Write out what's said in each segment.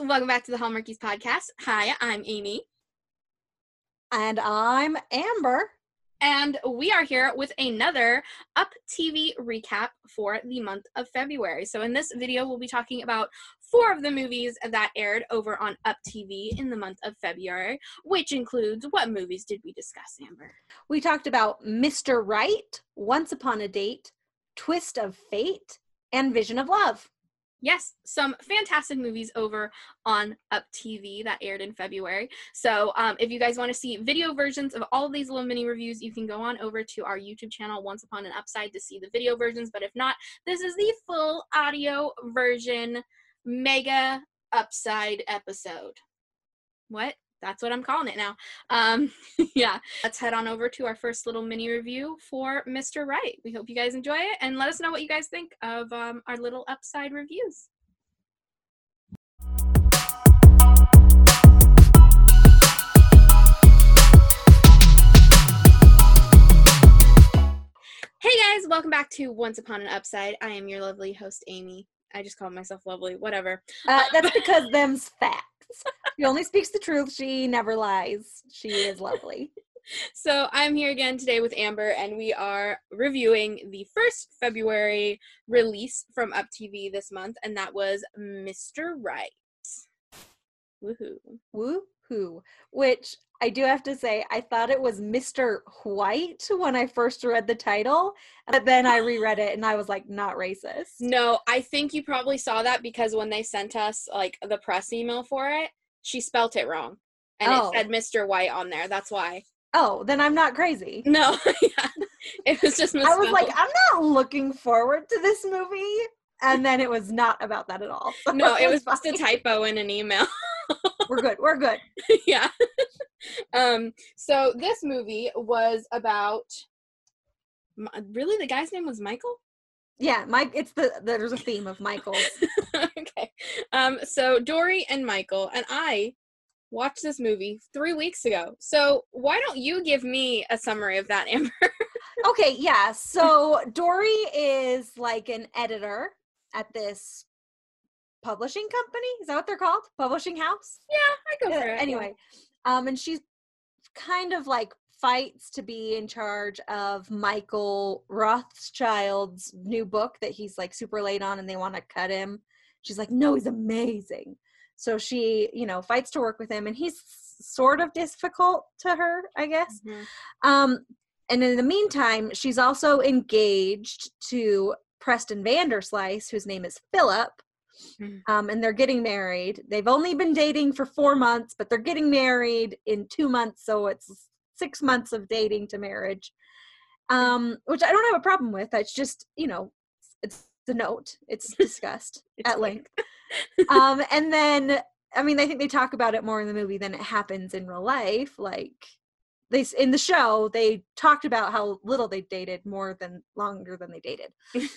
Welcome back to the Hallmarkies podcast. Hi, I'm Amy. And I'm Amber. And we are here with another Up TV recap for the month of February. So in this video, we'll be talking about 4 of the movies that aired over on Up TV in the month of February, which includes, what movies did we discuss, Amber? We talked about Mr. Right, Once Upon a Date, Twist of Fate, and Vision of Love. Yes, some fantastic movies over on Up TV that aired in February. So if you guys want to see video versions of all of these little mini reviews, you can go on over to our YouTube channel, Once Upon an Upside, to see the video versions. But if not, this is the full audio version mega upside episode. What? That's what I'm calling it now. Yeah, let's head on over to our first little mini review for Mr. Right. We hope you guys enjoy it, and let us know what you guys think of our little upside reviews. Hey guys, welcome back to Once Upon an Upside. I am your lovely host, Amy. I just called myself lovely, whatever. That's because them's facts. She only speaks the truth. She never lies. She is lovely. So I'm here again today with Amber, and we are reviewing the first February release from Up TV this month, and that was Mr. Right. Woohoo. Woohoo. Which I do have to say, I thought it was Mr. White when I first read the title, but then I reread it and I was like, not racist. No, I think you probably saw that because when they sent us like the press email for it, she spelt it wrong. And it said Mr. White on there. That's why. Oh, then I'm not crazy. No, yeah. It was just misspelled. I was like, I'm not looking forward to this movie. And then it was not about that at all. So no, it was just a typo in an email. We're good. Yeah. So this movie was about, really, the guy's name was Michael? Yeah, there's a theme of Michaels. Okay. So Dory and Michael, and I watched this movie 3 weeks ago. So why don't you give me a summary of that, Amber? Okay, yeah. So Dory is like an editor at this publishing company. Is that what they're called? Publishing house? Yeah, I go for it. Anyway, and she's kind of like fights to be in charge of Michael Rothschild's new book that he's like super late on and they want to cut him. She's like, no, he's amazing. So she, fights to work with him, and he's sort of difficult to her, I guess. Mm-hmm. And in the meantime, she's also engaged to Preston Vanderslice, whose name is Philip. Mm-hmm. And they're getting married. They've only been dating for 4 months, but they're getting married in 2 months. So it's 6 months of dating to marriage, which I don't have a problem with. It's just, it's the note. It's discussed at length. And then, I think they talk about it more in the movie than it happens in real life. Like, in the show, they talked about how little they dated longer than they dated.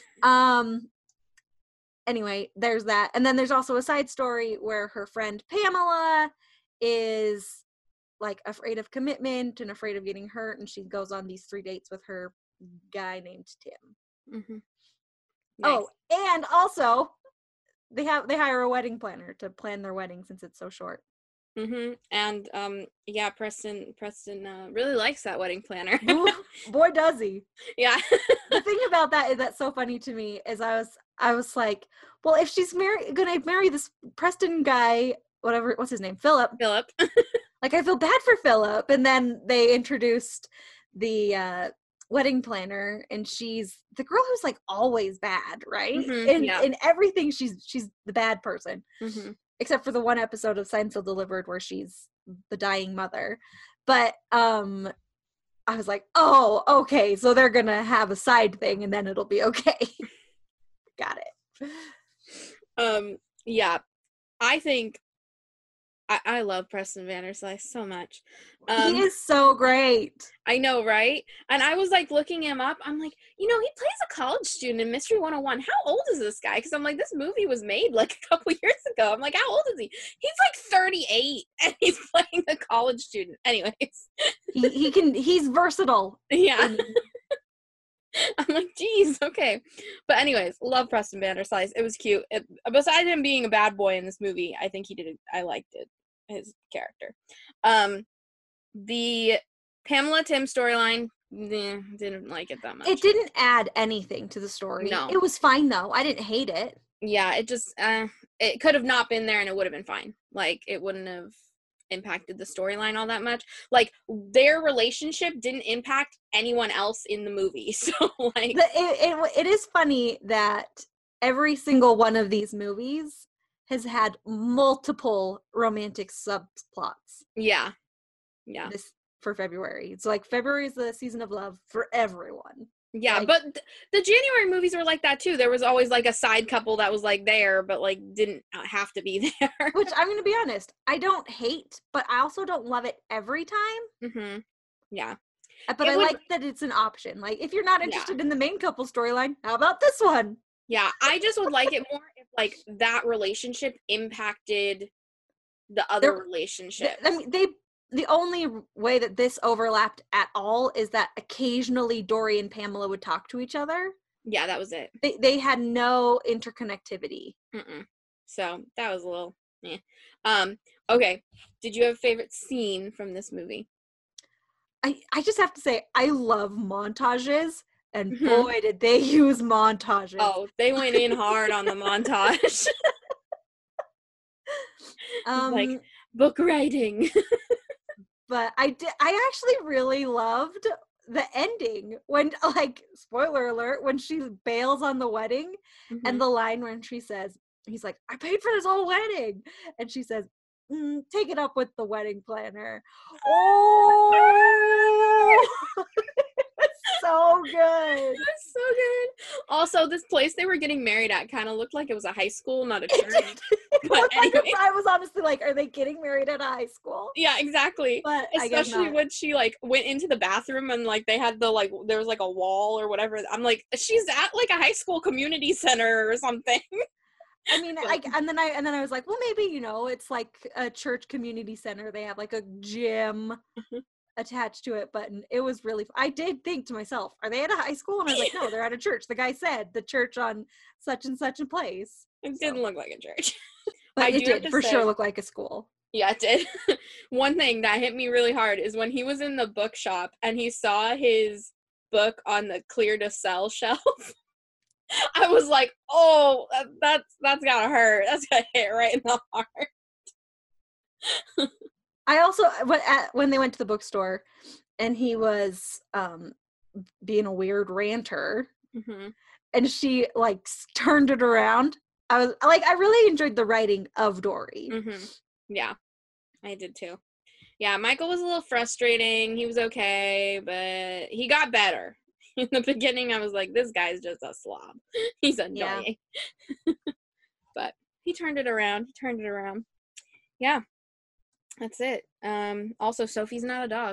Anyway, there's that. And then there's also a side story where her friend Pamela is like afraid of commitment and afraid of getting hurt, and she goes on these 3 dates with her guy named Tim. Mm-hmm. Nice. Oh, and also they hire a wedding planner to plan their wedding since it's so short. Mm-hmm. And yeah, Preston really likes that wedding planner. Ooh, boy does he. Yeah. The thing about that is that's so funny to me is I was like, well, if she's gonna marry this Preston guy, what's his name, Philip. Like, I feel bad for Philip. And then they introduced the wedding planner, and she's the girl who's like always bad, right? Mm-hmm, in everything, she's the bad person. Mm-hmm. Except for the one episode of Seinfeld Delivered where she's the dying mother. But I was like, oh, okay, so they're gonna have a side thing and then it'll be okay. Got it. Yeah, I think I love Preston Vanderslice so much. He is so great. I know, right? And I was like looking him up. I'm like, he plays a college student in Mystery 101. How old is this guy? Because I'm like, this movie was made like a couple years ago. I'm like, how old is he? He's like 38 and he's playing a college student. Anyways. He's versatile. Yeah. I'm like, geez, okay. But anyways, love Preston Vanderslice. It was cute. Besides him being a bad boy in this movie, I think I liked it, his character. The Pamela Tim storyline, didn't like it that much. It didn't add anything to the story. No. It was fine though. I didn't hate it. Yeah, it just, it could have not been there and it would have been fine. Like, it wouldn't have impacted the storyline all that much. Like, their relationship didn't impact anyone else in the movie. So, like... It is funny that every single one of these movies has had multiple romantic subplots. Yeah. Yeah. For February. It's like February is the season of love for everyone. Yeah, like, but the January movies were like that too. There was always like a side couple that was like there, but like didn't have to be there. Which I'm going to be honest, I don't hate, but I also don't love it every time. Mm-hmm. Yeah. But I like that it's an option. Like, if you're not interested in the main couple storyline, how about this one? Yeah, I just would like it more if like that relationship impacted the other relationships. I mean, the only way that this overlapped at all is that occasionally Dory and Pamela would talk to each other. Yeah, that was it. They had no interconnectivity. So that was a little, okay. Did you have a favorite scene from this movie? I just have to say, I love montages, and boy, did they use montages. Oh, they went in hard on the montage. Like, book writing. But I actually really loved the ending when, like, spoiler alert, when she bails on the wedding and the line when she says, he's like, I paid for this whole wedding. And she says, take it up with the wedding planner. Oh, so good. That's so good. Also, this place they were getting married at kind of looked like it was a high school, not a church. But anyway. I was honestly like, are they getting married at a high school? Yeah, exactly. But especially when she like went into the bathroom and like they had the like there was like a wall or whatever. I'm like, she's at like a high school community center or something. I mean, and then I was like, well, maybe, you know, it's like a church community center. They have like a gym attached to it, but it was really, I did think to myself, are they at a high school? And I was like, no, they're at a church. The guy said the church on such and such a place. It didn't look like a church. But it did for sure look like a school. Yeah, it did. One thing that hit me really hard is when he was in the bookshop and he saw his book on the clear to sell shelf. I was like, oh, that's gotta hurt. That's gonna hit right in the heart. I also, when they went to the bookstore and he was being a weird ranter, and she like turned it around, I was like, I really enjoyed the writing of Dory. Yeah, I did too. Yeah, Michael was a little frustrating. He was okay, but he got better. In the beginning, I was like, this guy's just a slob. He's annoying. Yeah. But he turned it around. Yeah. That's it. Also, Sophie's not a dog.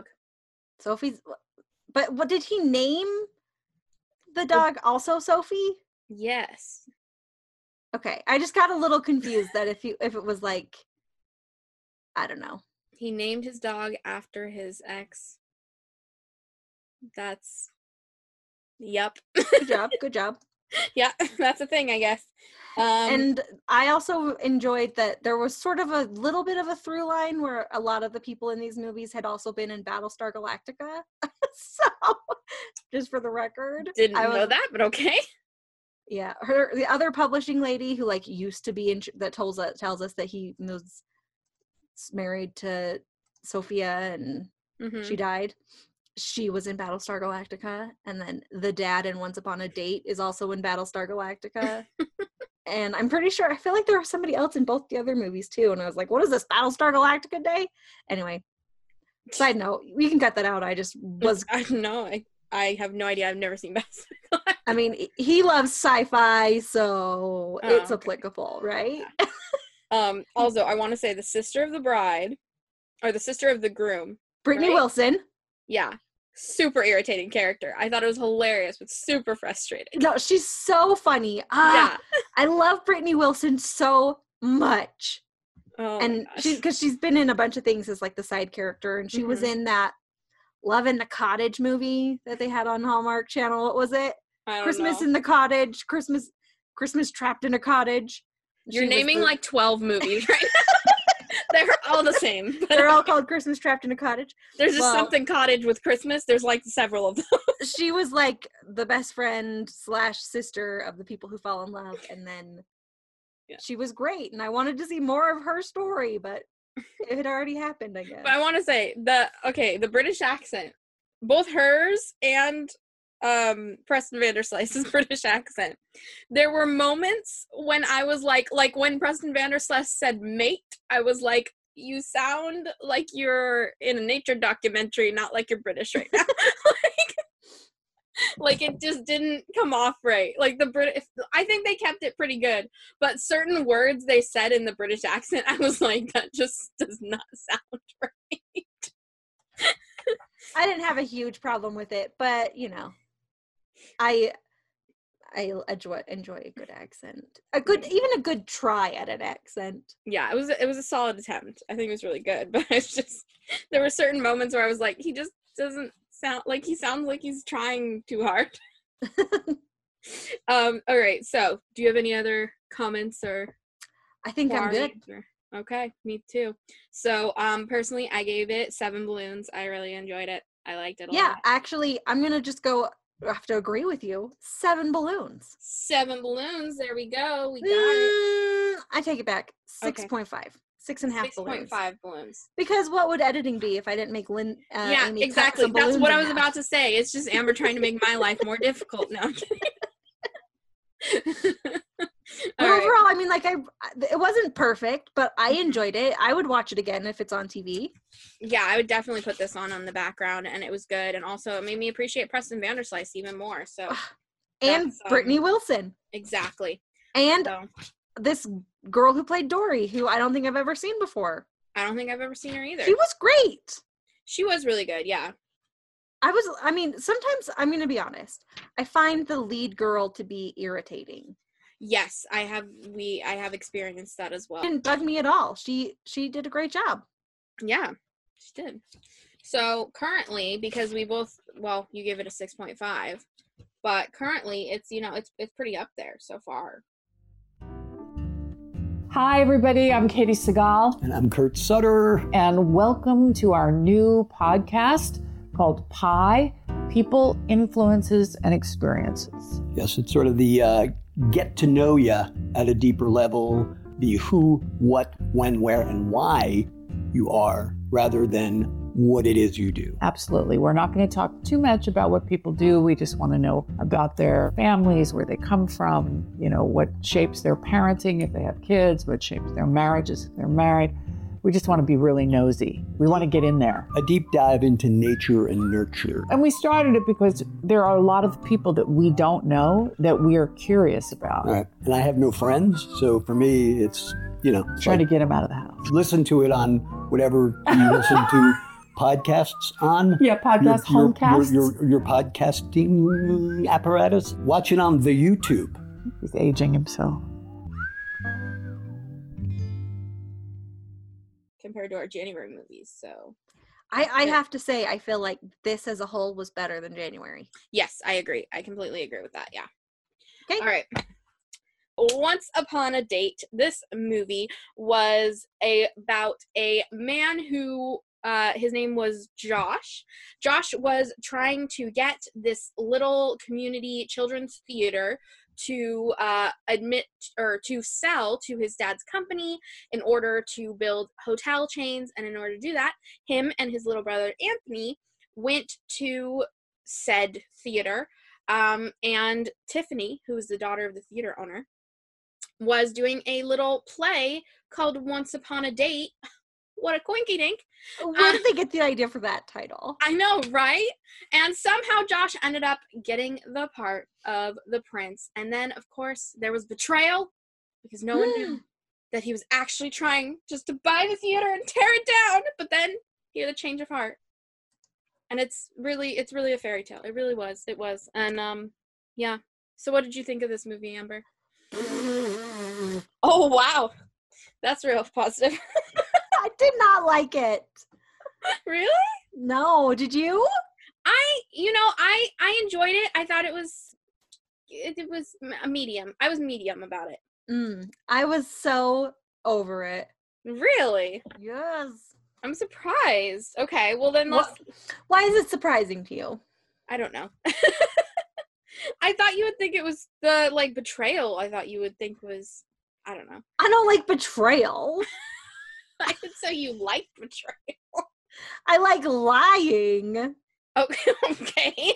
But what did he name the dog? Also Sophie? Yes. Okay, I just got a little confused that if it was like, I don't know. He named his dog after his ex. That's, yep. Good job. Yeah, that's a thing, I guess. And I also enjoyed that there was sort of a little bit of a through line where a lot of the people in these movies had also been in Battlestar Galactica. So, just for the record. Didn't know that, but okay. Yeah, the other publishing lady who like used to be that tells us that he was married to Sophia and she died. She was in Battlestar Galactica, and then the dad in Once Upon a Date is also in Battlestar Galactica. And I'm pretty sure, I feel like there was somebody else in both the other movies too. And I was like, what is this, Battlestar Galactica Day? Anyway, side note, we can cut that out. I just was. I have no idea. I've never seen Battlestar Galactica. I mean, he loves sci-fi, so it's applicable, right? Also, I want to say the sister of the bride, or the sister of the groom. Brittany Wilson. Yeah. Super irritating character. I thought it was hilarious, but super frustrating. No, she's so funny. Yeah. I love Brittany Wilson so much. Oh, and because she's been in a bunch of things as like the side character, and she was in that Love in the Cottage movie that they had on Hallmark Channel. What was it? I don't Christmas know. in the Cottage. Christmas Trapped in a Cottage. You're naming like 12 movies right now. They're all the same. They're all called Christmas Trapped in a Cottage. There's just something cottage with Christmas. There's like several of them. She was like the best friend / sister of the people who fall in love. And then she was great. And I wanted to see more of her story, but it had already happened, I guess. But I want to say the British accent, both hers and Preston Vanderslice's British accent. There were moments when I was like when Preston Vanderslice said mate, I was like, you sound like you're in a nature documentary, not like you're British right now. like it just didn't come off right. Like the British, I think they kept it pretty good, but certain words they said in the British accent, I was like, that just does not sound right. I didn't have a huge problem with it, but I enjoy a good accent. Even a good try at an accent. Yeah, it was a solid attempt. I think it was really good, but it's just there were certain moments where I was like, he just doesn't sound like he sounds like he's trying too hard. All right. So, do you have any other comments or? I think I'm good. Okay, me too. So, personally, I gave it 7 balloons. I really enjoyed it. I liked it a lot. Yeah, actually, I'm gonna just have to agree with you. 7 balloons. 7 balloons. There we go. We got it. I take it back. 6.5. 6.5 balloons. 6.5 balloons. Because what would editing be if I didn't make Amy exactly. cut some That's what I was balloons in about to say. It's just Amber trying to make my life more difficult. No, I'm kidding. But overall, I mean, it wasn't perfect, but I enjoyed it. I would watch it again if it's on TV. Yeah, I would definitely put this on the background, and it was good. And also, it made me appreciate Preston Vanderslice even more. So, and Brittany Wilson. Exactly. And this girl who played Dory, who I don't think I've ever seen before. I don't think I've ever seen her either. She was great. She was really good, yeah. Sometimes, I'm going to be honest, I find the lead girl to be irritating. Yes, I have experienced that as well. It didn't bug me at all. She did a great job. Yeah, she did. So currently, because we both, you gave it a 6.5, but currently it's pretty up there so far. Hi, everybody. I'm Katie Segal. And I'm Kurt Sutter. And welcome to our new podcast called PIE, People, Influences, and Experiences. Yes, it's sort of the get to know you at a deeper level, the who, what, when, where, and why you are, rather than what it is you do. Absolutely. We're not going to talk too much about what people do. We just want to know about their families, where they come from, what shapes their parenting if they have kids, what shapes their marriages if they're married. We just want to be really nosy. We want to get in there. A deep dive into nature and nurture. And we started it because there are a lot of people that we don't know that we are curious about. Right. And I have no friends, so for me, it's, trying to get them out of the house. Listen to it on whatever you listen to podcasts on. Yeah, homecasts. Your podcasting apparatus. Watch it on the YouTube. He's aging himself. Compared to our January movies, so I have to say, I feel like this as a whole was better than January. Yes, I agree. I completely agree with that. Yeah. Okay. All right. Once Upon a Date. This movie was about a man who his name was Josh. Josh was trying to get this little community children's theater to to sell to his dad's company in order to build hotel chains. And in order to do that, him and his little brother Anthony went to said theater. And Tiffany, who is the daughter of the theater owner, was doing a little play called Once Upon a Date. What a coinky dink. Where did they get the idea for that title? I know, right? And somehow Josh ended up getting the part of the prince. And then, of course, there was betrayal because no one knew that he was actually trying just to buy the theater and tear it down. But then he had a change of heart. And it's really a fairy tale. It really was. It was. And, yeah. So what did you think of this movie, Amber? Oh, wow. That's real positive. I did not like it. Really? No, did you? I enjoyed it. I thought it was a medium. I was medium about it. I was so over it. Really? Yes. I'm surprised. Okay, well then Why is it surprising to you? I don't know. I thought you would think it was the betrayal. I thought you would think was, I don't know. I don't like betrayal. So you like betrayal? I like lying. Okay.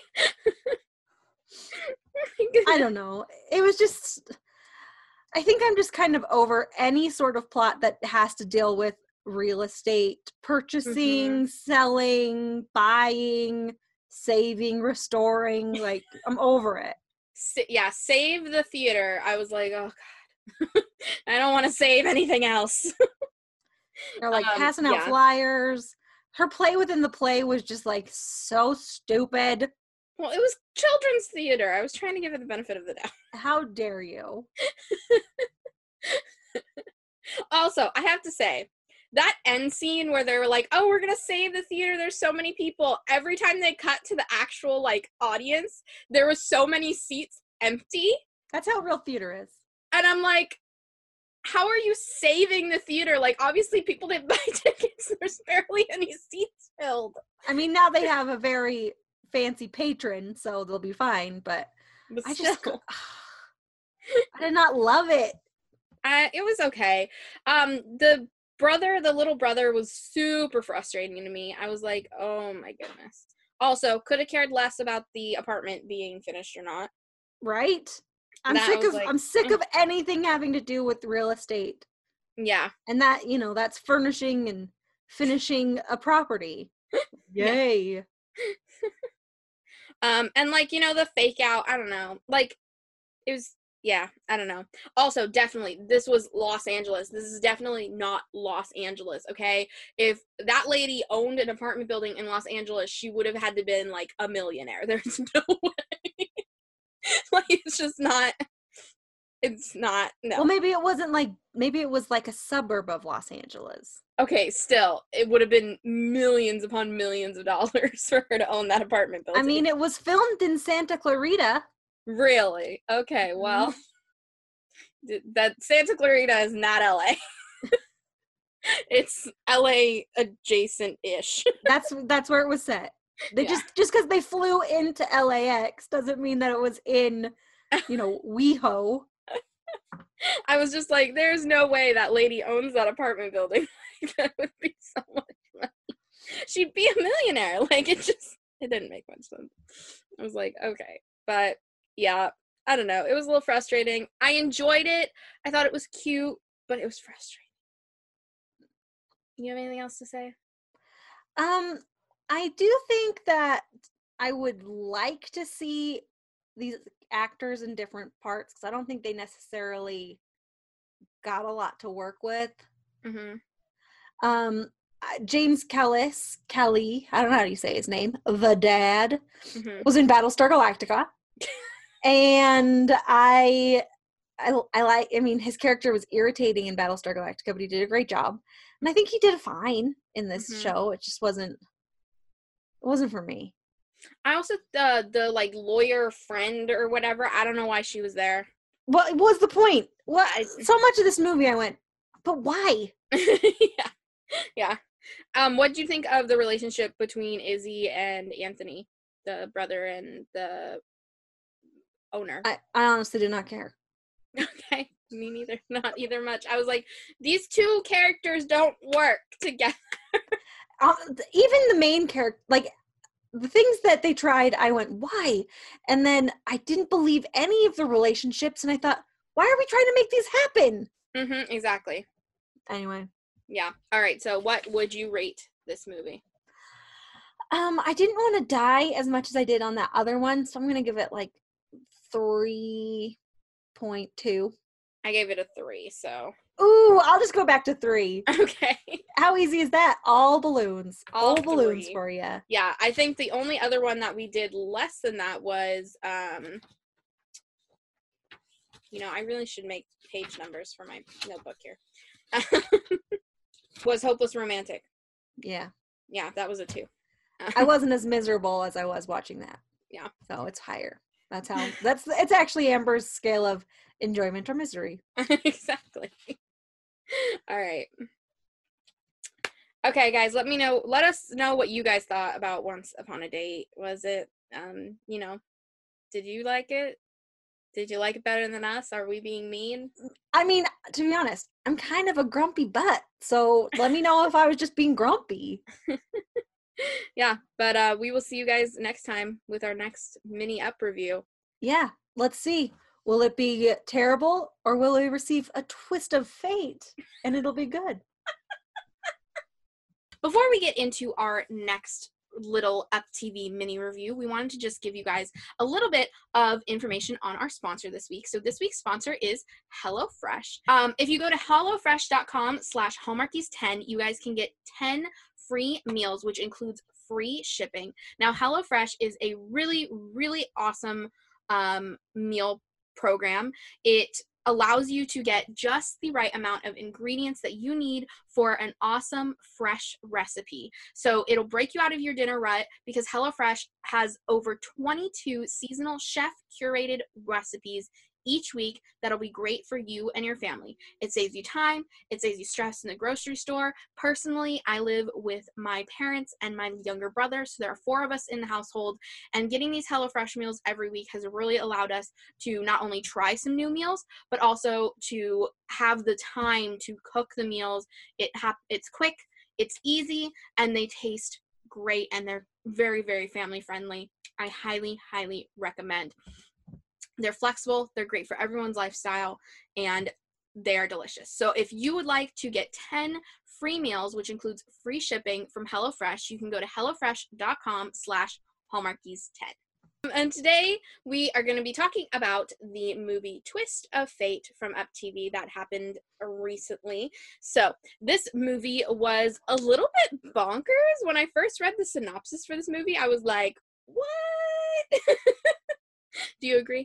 I don't know. It was just, I think I'm just kind of over any sort of plot that has to deal with real estate, purchasing, selling, buying, saving, restoring. Like, I'm over it. Save the theater. I was like, oh God. I don't want to save anything else. They're like passing out flyers. Her play within the play was just like so stupid. Well, it was children's theater. I was trying to give it the benefit of the doubt. How dare you? Also, I have to say, that end scene where they were like, oh, we're going to save the theater. There's so many people. Every time they cut to the actual, audience, there was so many seats empty. That's how real theater is. And I'm like, how are you saving the theater? Obviously people didn't buy tickets. There's barely any seats filled. I mean, now they have a very fancy patron, so they'll be fine, but I did not love it. It was okay. The little brother was super frustrating to me. I was like, oh my goodness. Also, could have cared less about the apartment being finished or not. Right? I'm sick of anything having to do with real estate. Yeah. And that, that's furnishing and finishing a property. Yay. And the fake out, I don't know. It was, yeah, I don't know. Also, definitely, this was Los Angeles. This is definitely not Los Angeles, okay? If that lady owned an apartment building in Los Angeles, she would have had to been a millionaire. There's no way. It's just not. It's not. No. Well, maybe it wasn't maybe it was a suburb of Los Angeles. Okay, still, it would have been millions upon millions of dollars for her to own that apartment building. I mean, it was filmed in Santa Clarita. Really? Okay, well, that Santa Clarita is not LA. It's LA adjacent-ish. That's where it was set. They just because they flew into LAX doesn't mean that it was in, WeHo. I was just like, there's no way that lady owns that apartment building. That would be so much money. She'd be a millionaire. It didn't make much sense. I was like, okay. But yeah, I don't know. It was a little frustrating. I enjoyed it. I thought it was cute, but it was frustrating. You have anything else to say? I do think that I would like to see these actors in different parts because I don't think they necessarily got a lot to work with. James Kelly, I don't know how you say his name, the dad, was in Battlestar Galactica. And I mean, his character was irritating in Battlestar Galactica, but he did a great job. And I think he did fine in this show. It just wasn't for me. I also, the lawyer friend or whatever, I don't know why she was there. Well, it was the point. So much of this movie I went, but why? Yeah. What do you think of the relationship between Izzy and Anthony, the brother and the owner? I honestly did not care. Okay, me neither. Not either much. I was like, these two characters don't work together. Even the main character, the things that they tried, I went, why? And then I didn't believe any of the relationships, and I thought, why are we trying to make these happen? Exactly. Anyway. Yeah. All right, so what would you rate this movie? I didn't want to die as much as I did on that other one, so I'm going to give it 3.2. I gave it a 3, so. Ooh, I'll just go back to 3. Okay. How easy is that? All balloons. All balloons for you. Yeah, I think the only other one that we did less than that was, I really should make page numbers for my notebook here. Was Hopeless Romantic. Yeah. Yeah, that was a 2. I wasn't as miserable as I was watching that. Yeah. So it's higher. It's actually Amber's scale of enjoyment or misery. Exactly. All right. Okay, guys, let us know what you guys thought about Once Upon a Date. Was it, did you like it? Did you like it better than us? Are we being mean? I mean, to be honest, I'm kind of a grumpy butt. So let me know if I was just being grumpy. Yeah, but we will see you guys next time with our next mini Up review. Yeah, let's see. Will it be terrible or will we receive a twist of fate and it'll be good? Before we get into our next little Up TV mini review, we wanted to just give you guys a little bit of information on our sponsor this week. So this week's sponsor is HelloFresh. If you go to hellofresh.com/hallmarkies10, you guys can get 10 free meals, which includes free shipping. Now, HelloFresh is a really, really awesome meal program. It allows you to get just the right amount of ingredients that you need for an awesome fresh recipe. So it'll break you out of your dinner rut because HelloFresh has over 22 seasonal chef curated recipes each week that'll be great for you and your family. It saves you time. It saves you stress in the grocery store. Personally, I live with my parents and my younger brother, so there are 4 of us in the household, and getting these HelloFresh meals every week has really allowed us to not only try some new meals, but also to have the time to cook the meals. It's quick, it's easy, and they taste great, and they're very, very family friendly. I highly, highly recommend. They're flexible, they're great for everyone's lifestyle, and they are delicious. So if you would like to get 10 free meals, which includes free shipping from HelloFresh, you can go to hellofresh.com/hallmarkies10. And today we are going to be talking about the movie Twist of Fate from Up TV that happened recently. So this movie was a little bit bonkers. When I first read the synopsis for this movie, I was like, what? Do you agree?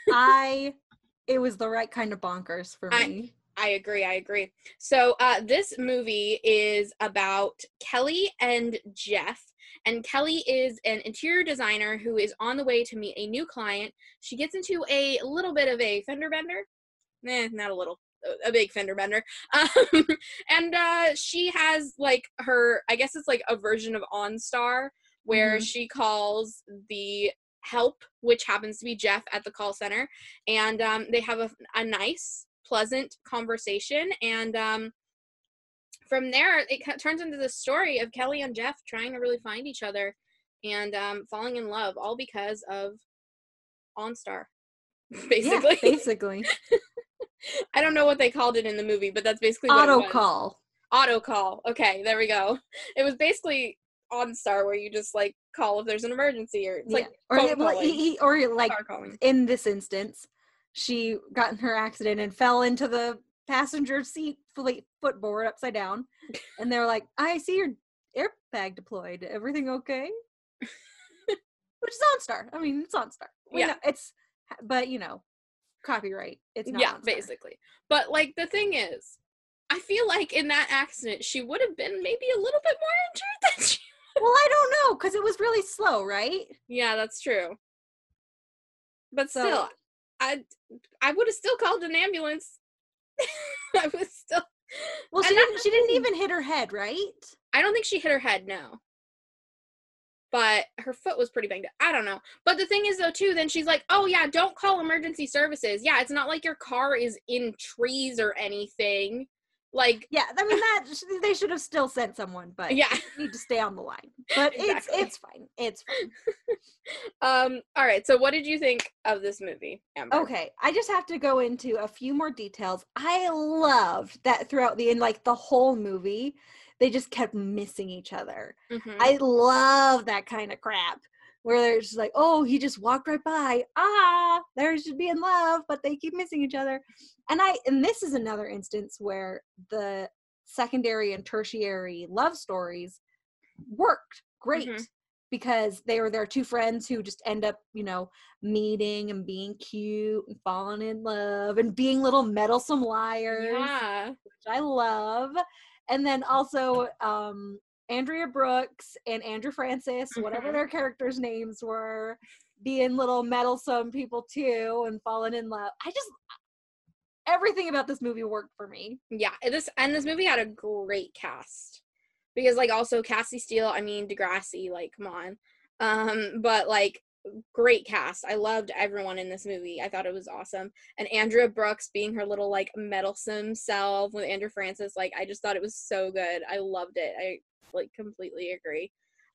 It was the right kind of bonkers for me. I agree. So this movie is about Kelly and Jeff. And Kelly is an interior designer who is on the way to meet a new client. She gets into a little bit of a fender bender. Not a little. A big fender bender. And she has like I guess it's like a version of OnStar where she calls the help, which happens to be Jeff at the call center, and they have a nice, pleasant conversation, and from there it turns into the story of Kelly and Jeff trying to really find each other and falling in love, all because of OnStar, basically. Yeah, basically. I don't know what they called it in the movie, but that's basically what it was. Auto call. Okay, there we go. It was basically OnStar where you just like call if there's an emergency, or it's like in this instance, she got in her accident and fell into the passenger seat footboard upside down, and they're like, "I see your airbag deployed. Everything okay?" Which is OnStar. I mean, it's OnStar. But copyright. It's not. Yeah, OnStar. basically. But like the thing is, I feel like in that accident she would have been maybe a little bit more injured than she. Well, I don't know, because it was really slow, right? Yeah, that's true. But still, I would have still called an ambulance. I was still. Well, she didn't even hit her head, right? I don't think she hit her head, no. But her foot was pretty banged up. I don't know. But the thing is, though, too, then she's like, oh, yeah, don't call emergency services. Yeah, it's not like your car is in trees or anything. Like, yeah, I mean, they should have still sent someone, but yeah, you need to stay on the line. But exactly. It's fine. It's fine. All right. So, what did you think of this movie, Amber? Okay, I just have to go into a few more details. I loved that throughout the whole movie, they just kept missing each other. Mm-hmm. I love that kind of crap where they're just like, oh, he just walked right by. They should be in love, but they keep missing each other. And this is another instance where the secondary and tertiary love stories worked great because they were their 2 friends who just end up, meeting and being cute and falling in love and being little meddlesome liars, which I love. And then also Andrea Brooks and Andrew Francis, whatever their characters' names were, being little meddlesome people too and falling in love. Everything about this movie worked for me. Yeah, this movie had a great cast. Because, like, also Cassie Steele, I mean, Degrassi, like, come on. But, like, great cast. I loved everyone in this movie. I thought it was awesome. And Andrea Brooks being her little, like, meddlesome self with Andrew Francis, like, I just thought it was so good. I loved it. I, like, completely agree.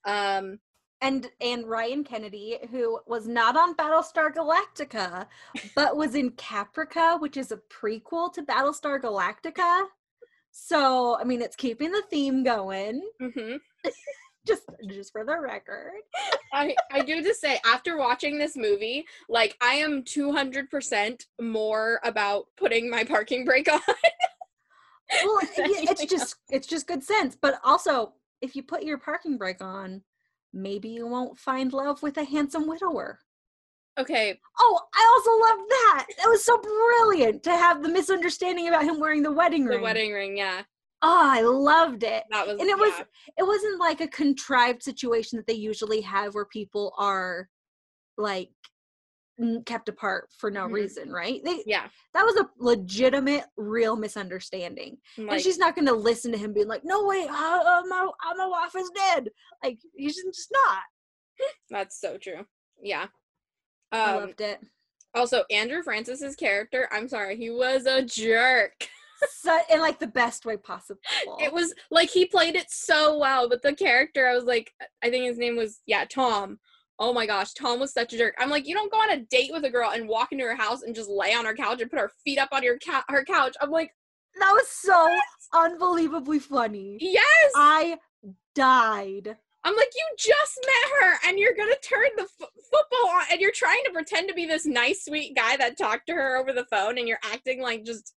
And Ryan Kennedy, who was not on Battlestar Galactica, but was in Caprica, which is a prequel to Battlestar Galactica. So, I mean, it's keeping the theme going. Mm-hmm. just for the record. I do just say, after watching this movie, like, I am 200% more about putting my parking brake on. Well, it's just good sense. But also, if you put your parking brake on, maybe you won't find love with a handsome widower. Okay. Oh, I also loved that. That was so brilliant to have the misunderstanding about him wearing the wedding ring. The wedding ring, yeah. Oh, I loved it. And it wasn't like a contrived situation that they usually have where people are like kept apart for no reason, right? That was a legitimate, real misunderstanding. Like, and she's not going to listen to him being like, "No way, my wife is dead." Like, he's just not. That's so true. Yeah. I loved it. Also, Andrew Francis's character, I'm sorry, he was a jerk. So, in like the best way possible. It was like he played it so well, but the character, I was like, I think his name was Tom. Oh my gosh, Tom was such a jerk. I'm like, you don't go on a date with a girl and walk into her house and just lay on her couch and put her feet up on her couch. I'm like, that was so unbelievably funny. Yes, I died. I'm like, you just met her and you're gonna turn the football on and you're trying to pretend to be this nice, sweet guy that talked to her over the phone and you're acting like just.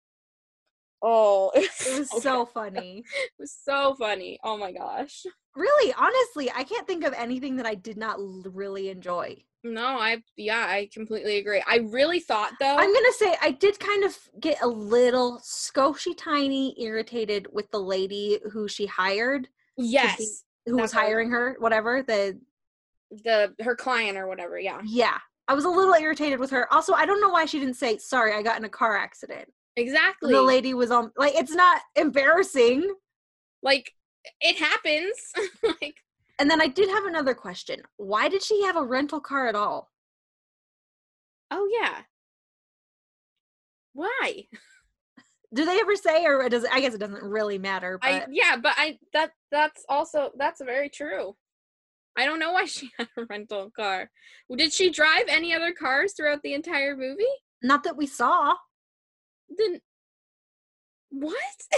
Oh, it was so funny. It was so funny. Oh my gosh. Really, honestly, I can't think of anything that I did not really enjoy. No, I completely agree. I really thought, though. I'm going to say I did kind of get a little scoshy tiny irritated with the lady who she hired. Yes. Who was hiring her, whatever, her client or whatever, yeah. Yeah. I was a little irritated with her. Also, I don't know why she didn't say, "Sorry, I got in a car accident." Exactly. The lady was on, like, it's not embarrassing. Like, it happens. Like. And then I did have another question. Why did she have a rental car at all? Oh, yeah. Why? Do they ever say, or I guess it doesn't really matter. But that's very true. I don't know why she had a rental car. Did she drive any other cars throughout the entire movie? Not that we saw. Then what?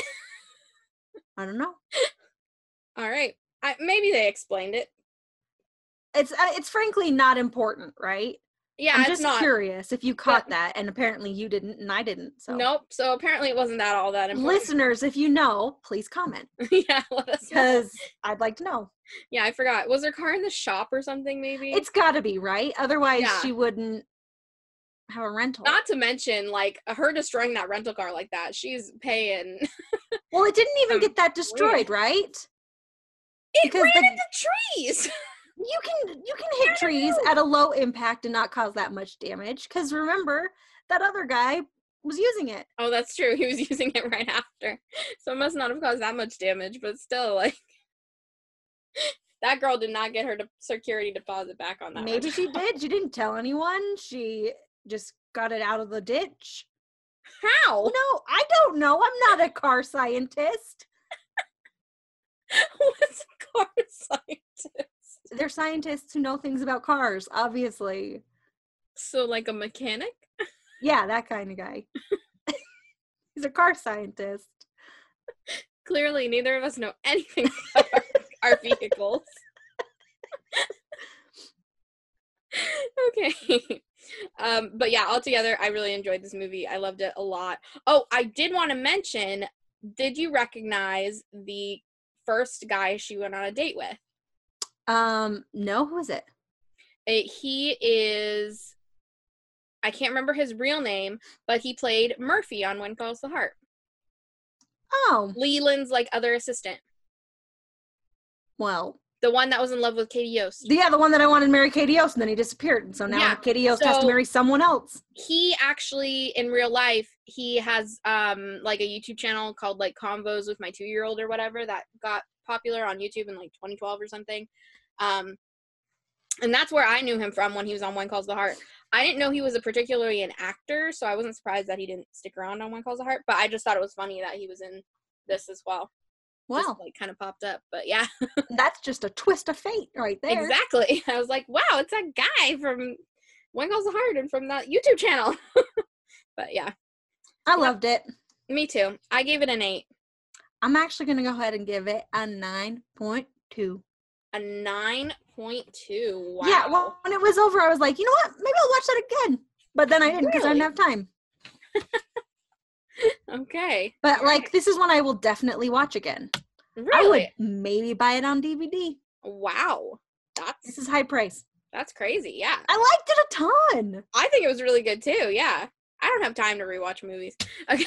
I don't know. All right. Maybe they explained it. It's frankly not important, right? Yeah, I'm just curious if you caught that, and apparently you didn't, and I didn't. So nope. So apparently it wasn't that all that important. Listeners, if you know, please comment. Yeah, let us know. Because I'd like to know. Yeah, I forgot. Was her car in the shop or something? Maybe it's got to be, right? Otherwise, she wouldn't have a rental. Not to mention, like, her destroying that rental car like that. She's paying. Well, it didn't even get that destroyed, right? It ran into trees. You can hit trees at a low impact and not cause that much damage. Because remember, that other guy was using it. Oh, that's true. He was using it right after. So it must not have caused that much damage. But still, like, that girl did not get her security deposit back on that. Maybe she did. She didn't tell anyone. She just got it out of the ditch. How? No, I don't know. I'm not a car scientist. What's a car scientist? They're scientists who know things about cars, obviously. So, like a mechanic? Yeah, that kind of guy. He's a car scientist. Clearly, neither of us know anything about our vehicles. Okay. But yeah, altogether, I really enjoyed this movie. I loved it a lot. Oh, I did want to mention, did you recognize the first guy she went on a date with? No, who is it? He is, I can't remember his real name, but he played Murphy on When Calls the Heart. Oh. Leland's, like, other assistant. Well, The one that was in love with Katie Yost. the one that I wanted to marry Katie Yost, and then he disappeared. And so now Yeah, Katie Yost has to so- marry someone else. He actually, in real life, he has like a YouTube channel called like Convos with My 2-Year-Old or whatever that got popular on YouTube in like 2012 or something. And that's where I knew him from when he was on One Calls the Heart. I didn't know he was particularly an actor, so I wasn't surprised that he didn't stick around on One Calls the Heart, but I just thought it was funny that he was in this as well. Wow. Just like kind of popped up, but yeah. That's just a twist of fate right there. Exactly. I was like, wow, it's that guy from One Calls the Heart and from that YouTube channel. But yeah, I loved it. me too. I gave it an 8. I'm actually going to go ahead and give it a 9.2. A 9.2. Wow. Yeah, well, when it was over, I was like, you know what? Maybe I'll watch that again. But then I didn't because I didn't have time. Okay. But like, this is one I will definitely watch again. I Really? would maybe buy it on DVD. Wow. This is high price. That's crazy. Yeah. I liked it a ton. I think it was really good too. Yeah. I don't have time to rewatch movies. Okay.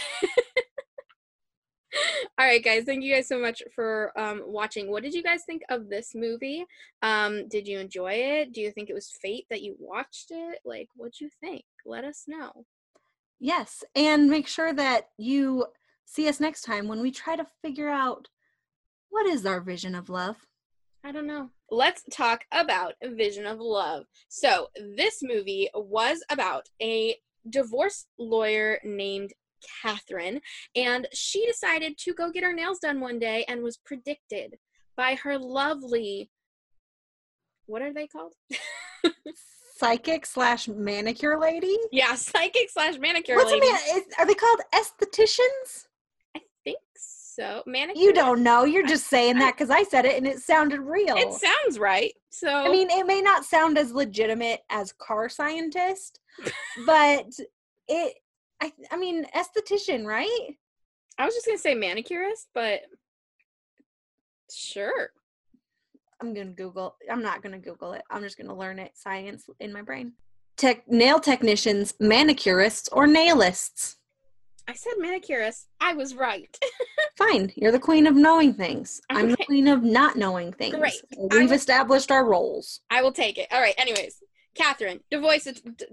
All right, guys. Thank you guys so much for watching. What did you guys think of this movie? Did you enjoy it? Do you think it was fate that you watched it? Like, what'd you think? Let us know. Yes, and make sure that you see us next time when we try to figure out what is our vision of love. I don't know. Let's talk about Vision of Love. So, this movie was about a divorce lawyer named Catherine, and she decided to go get her nails done one day and was predicted by her lovely, what are they called? Psychic / manicure lady? Yeah, psychic / manicure What's lady. are they called estheticians? I think so. Manicure. You don't know. You're just saying that because I said it and it sounded real. It sounds right. So I mean, it may not sound as legitimate as car scientist, but I mean, esthetician, right? I was just gonna say manicurist, but sure. I'm not gonna Google it. I'm just gonna learn it. Science in my brain. Nail technicians, manicurists, or nailists. I said manicurist. I was right. Fine. You're the queen of knowing things. I'm the Okay. queen of not knowing things. Great. We've established our roles. I will take it. All right. Anyways, Catherine, divorce.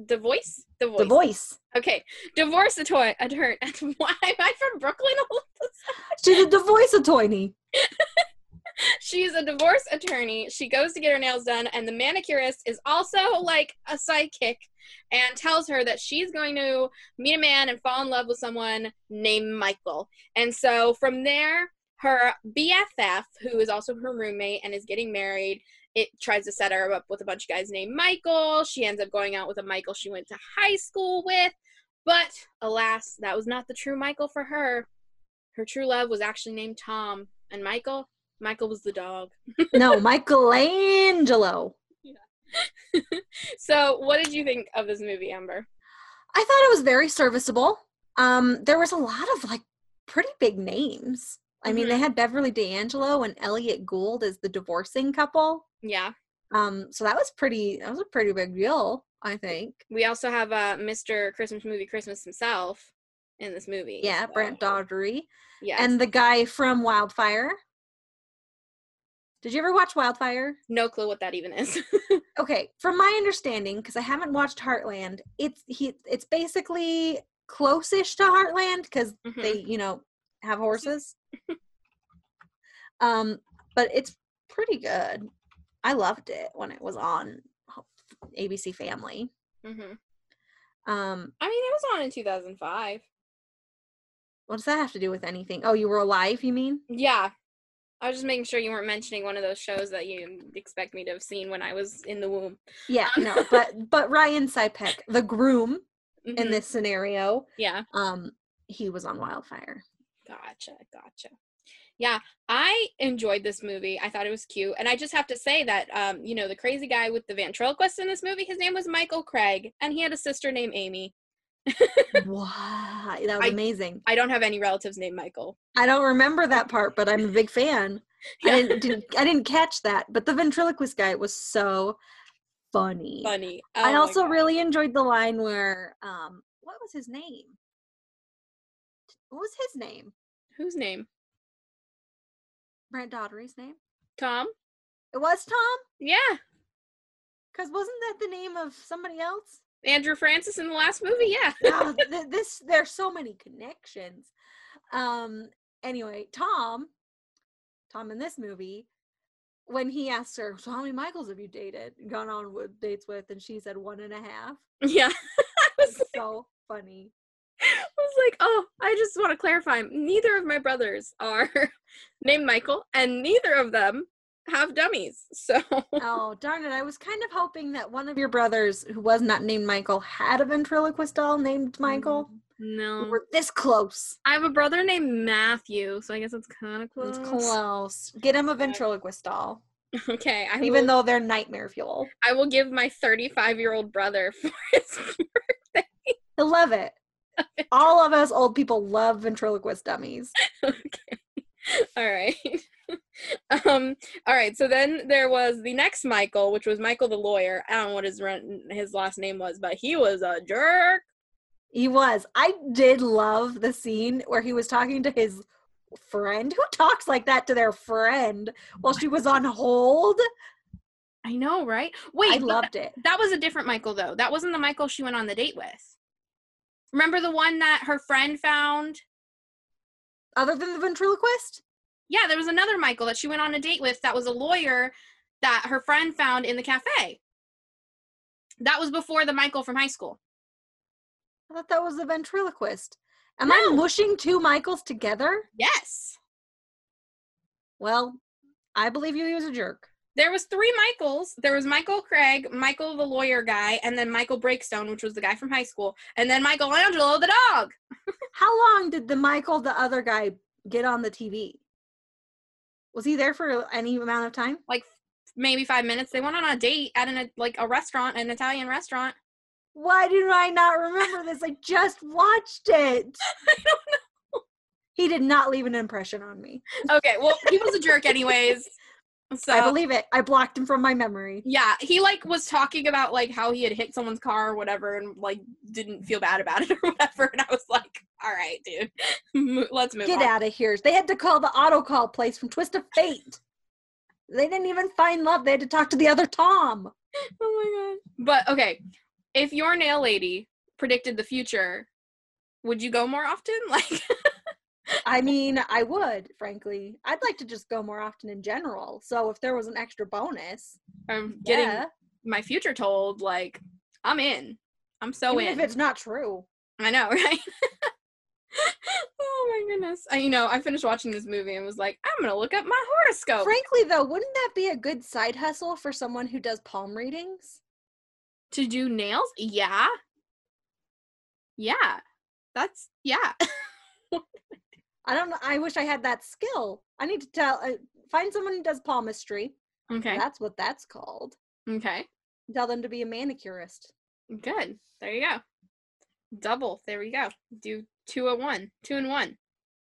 Okay, divorce attorney. Why am I from Brooklyn? She's a divorce attorney. She's a divorce attorney. She goes to get her nails done, and the manicurist is also like a psychic and tells her that she's going to meet a man and fall in love with someone named Michael. And so from there, her BFF, who is also her roommate and is getting married, it tries to set her up with a bunch of guys named Michael. She ends up going out with a Michael she went to high school with. But alas, that was not the true Michael for her. Her true love was actually named Tom. And Michael was the dog. No, Michelangelo. So what did you think of this movie, Amber? I thought it was very serviceable. There was a lot of like pretty big names. I mean, they had Beverly D'Angelo and Elliot Gould as the divorcing couple. Yeah. So that was a pretty big deal, I think. We also have Mr. Christmas Movie Christmas himself in this movie. Yeah, so. Brent Daugherty. Yes. And the guy from Wildfire. Did you ever watch Wildfire? No clue what that even is. Okay, from my understanding, because I haven't watched Heartland, it's basically close-ish to Heartland because they, have horses. But it's pretty good. I loved it when it was on ABC Family. I mean, it was on in 2005. What does that have to do with anything? Oh, you were alive, you mean? Yeah. I was just making sure you weren't mentioning one of those shows that you expect me to have seen when I was in the womb. Yeah, no, but Ryan Seipek, the groom in this scenario, yeah, he was on Wildfire. Gotcha. Yeah, I enjoyed this movie. I thought it was cute. And I just have to say that, the crazy guy with the ventriloquist in this movie, his name was Michael Craig, and he had a sister named Amy. Wow, that was amazing. I don't have any relatives named Michael. I don't remember that part, but I'm a big fan. Yeah. I didn't catch that, but the ventriloquist guy was so funny. Oh, I also really enjoyed the line where what was his name? What was his name? Whose name? Brent Daugherty's name? Tom? It was Tom? Yeah. Because wasn't that the name of somebody else? Andrew Francis in the last movie, yeah. Oh, there's so many connections. Anyway, Tom in this movie, when he asked her, so how many Michaels have you gone on with dates with? And she said 1.5. Yeah. It's so funny. I was like, oh, I just want to clarify. Neither of my brothers are named Michael, and neither of them have dummies. So. Oh, darn it. I was kind of hoping that one of your brothers who was not named Michael had a ventriloquist doll named Michael. No. We're this close. I have a brother named Matthew, so I guess it's kind of close. It's close. Get him a ventriloquist doll. Okay. Even though they're nightmare fuel. I will give my 35-year-old brother for his birthday. He'll love it. All of us old people love ventriloquist dummies. Okay. All right. All right. So then there was the next Michael, which was Michael the lawyer. I don't know what his last name was, but he was a jerk. He was. I did love the scene where he was talking to his friend. Who talks like that to their friend while she was on hold? I know, right? Wait, I loved it. That was a different Michael, though. That wasn't the Michael she went on the date with. Remember the one that her friend found? Other than the ventriloquist? Yeah, there was another Michael that she went on a date with that was a lawyer that her friend found in the cafe. That was before the Michael from high school. I thought that was the ventriloquist. Am I mushing two Michaels together? Yes. Well, I believe you, he was a jerk. There was 3 Michaels. There was Michael Craig, Michael the lawyer guy, and then Michael Breakstone, which was the guy from high school, and then Michelangelo the dog. How long did the Michael, the other guy, get on the TV? Was he there for any amount of time? Like maybe 5 minutes. They went on a date at a restaurant, an Italian restaurant. Why did I not remember this? I just watched it. I don't know. He did not leave an impression on me. Okay, well, he was a jerk anyways. So I believe it. I blocked him from my memory. Yeah, he was talking about how he had hit someone's car or whatever and didn't feel bad about it or whatever, and I was like, all right, dude. Let's move on. Get out of here. They had to call the auto call place from Twist of Fate. They didn't even find love. They had to talk to the other Tom. Oh my god. But okay, if your nail lady predicted the future, would you go more often? I mean, I would, frankly. I'd like to just go more often in general. So if there was an extra bonus. I'm getting my future told, I'm in. I'm so Even in. if it's not true. I know, right? Oh my goodness. I finished watching this movie and was like, I'm going to look up my horoscope. Frankly, though, wouldn't that be a good side hustle for someone who does palm readings? To do nails? Yeah. Yeah. Yeah. I don't know. I wish I had that skill. I need to find someone who does palmistry. Okay. That's what that's called. Okay. Tell them to be a manicurist. Good. There you go. Double. There we go. Do 2 in 1. 2 in 1.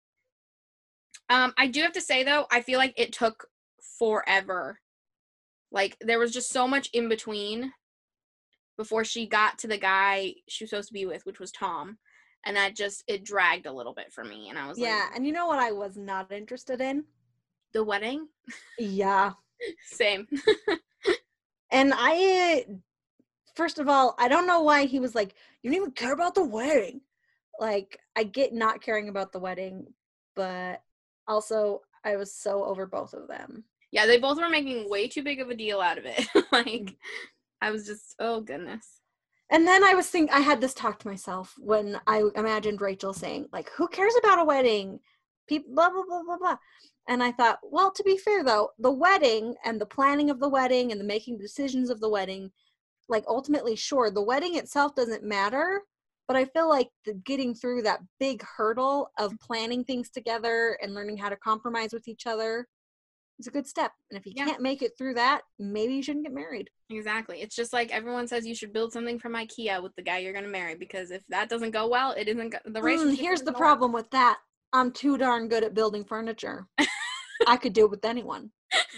I do have to say, though, I feel like it took forever. There was just so much in between before she got to the guy she was supposed to be with, which was Tom. And it dragged a little bit for me. And I was yeah, and you know what I was not interested in? The wedding? Yeah. Same. And first of all, I don't know why he was like, you don't even care about the wedding. I get not caring about the wedding, but also I was so over both of them. Yeah, they both were making way too big of a deal out of it. I was just, oh goodness. And then I had this talk to myself when I imagined Rachel saying, who cares about a wedding? People, blah, blah, blah, blah, blah. And I thought, well, to be fair, though, the wedding and the planning of the wedding and the making decisions of the wedding, ultimately, sure, the wedding itself doesn't matter. But I feel like getting through that big hurdle of planning things together and learning how to compromise with each other is a good step. And if you can't make it through that, maybe you shouldn't get married. Exactly. It's just everyone says you should build something from IKEA with the guy you're going to marry, because if that doesn't go well, it isn't the relationship. Here's the problem with that. I'm too darn good at building furniture. I could do it with anyone.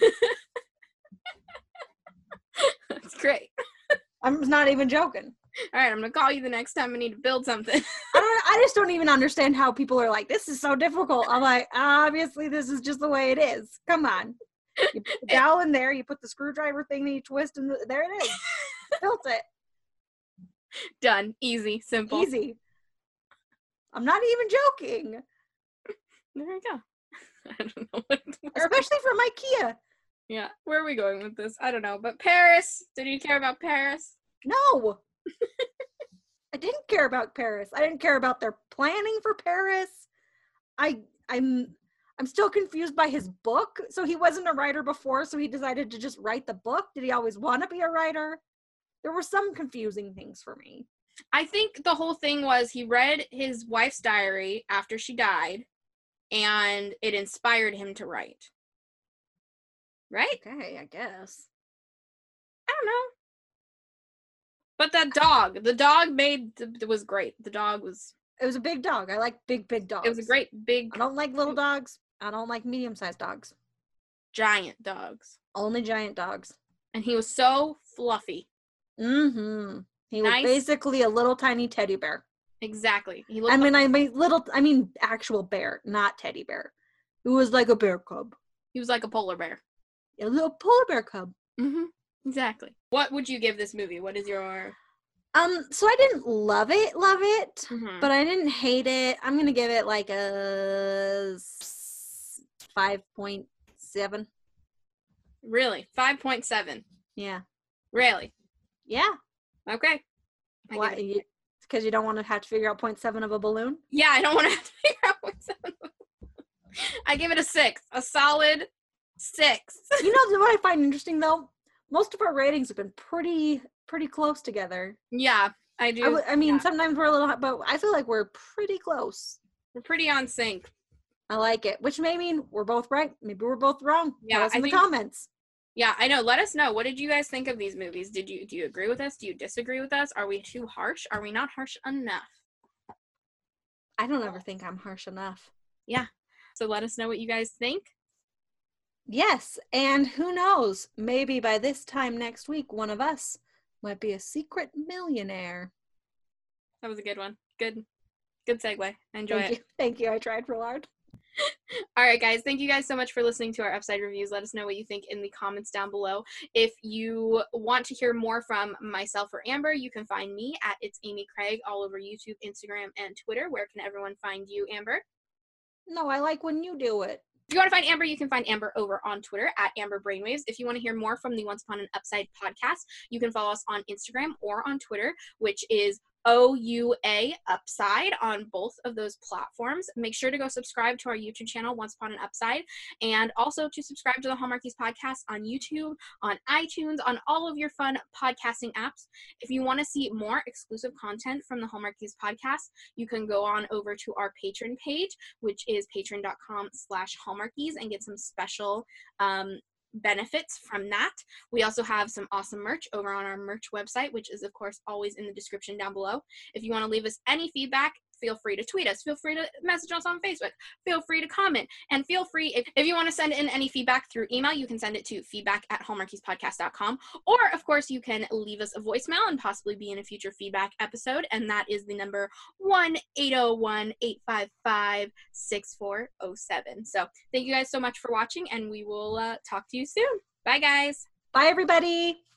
That's great. I'm not even joking. All right, I'm going to call you the next time I need to build something. I just don't even understand how people are like, this is so difficult. I'm like, obviously this is just the way it is. Come on. You put the dowel in there, you put the screwdriver thing that you twist, and there it is. Built it. Done. Easy. Simple. Easy. I'm not even joking. There we go. I don't know what. Especially from IKEA. Yeah. Where are we going with this? I don't know. But Paris. Did you care about Paris? No. I didn't care about Paris. I didn't care about their planning for Paris. I'm still confused by his book. So he wasn't a writer before, so he decided to just write the book. Did he always want to be a writer? There were some confusing things for me. I think the whole thing was he read his wife's diary after she died, and it inspired him to write. Right? Okay, I guess. I don't know. But that dog, the dog was great. The dog was... It was a big dog. I like big dogs. It was a great big... I don't like little dogs. I don't like medium-sized dogs. Giant dogs. Only giant dogs. And he was so fluffy. Mm-hmm. He Nice. was basically a little tiny teddy bear. Exactly. He I mean actual bear, not teddy bear. It was like a bear cub. He was like a polar bear. A little polar bear cub. Mm-hmm. Exactly. What would you give this movie? What is your... So I didn't love it, Mhm. but I didn't hate it. I'm gonna give it like a 5.7. Really? 5.7. Yeah. Really? Yeah. Okay. Why? Because you don't want to have to figure out 0.7 of a balloon? Yeah, I don't want to have to figure out what's... I give it a 6. A solid 6. You know what I find interesting though? Most of our ratings have been pretty close together. Yeah, I do. I mean, Yeah. sometimes we're a little, but I feel like we're pretty close. We're pretty on sync. I like it, which may mean we're both right. Maybe we're both wrong. Yeah, Tell us I in the think- comments. Yeah, I know. Let us know. What did you guys think of these movies? Do you agree with us? Do you disagree with us? Are we too harsh? Are we not harsh enough? I don't ever think I'm harsh enough. Yeah. So let us know what you guys think. Yes, and who knows? Maybe by this time next week, one of us might be a secret millionaire. That was a good one. Good segue. I enjoy it. Thank you. I tried real hard. All right, guys. Thank you guys so much for listening to our Upside reviews. Let us know what you think in the comments down below. If you want to hear more from myself or Amber, you can find me at It's Amy Craig all over YouTube, Instagram, and Twitter. Where can everyone find you, Amber? No, I like when you do it. If you want to find Amber, you can find Amber over on Twitter at Amber Brainwaves. If you want to hear more from the Once Upon an Upside podcast, you can follow us on Instagram or on Twitter, which is OUA Upside on both of those platforms. Make sure to go subscribe to our YouTube channel, Once Upon an Upside, and also to subscribe to the Hallmarkies podcast on YouTube, on iTunes, on all of your fun podcasting apps. If you want to see more exclusive content from the Hallmarkies podcast, you can go on over to our Patreon page, which is patreon.com/Hallmarkies, and get some special benefits from that. We also have some awesome merch over on our merch website, which is of course always in the description down below. If you want to leave us any feedback, feel free to tweet us, feel free to message us on Facebook, feel free to comment, and feel free, if you want to send in any feedback through email, you can send it to feedback@hallmarkiespodcast.com, or of course you can leave us a voicemail and possibly be in a future feedback episode, and that is the number 1-801-855-6407. So thank you guys so much for watching, and we will talk to you soon. Bye guys. Bye, everybody.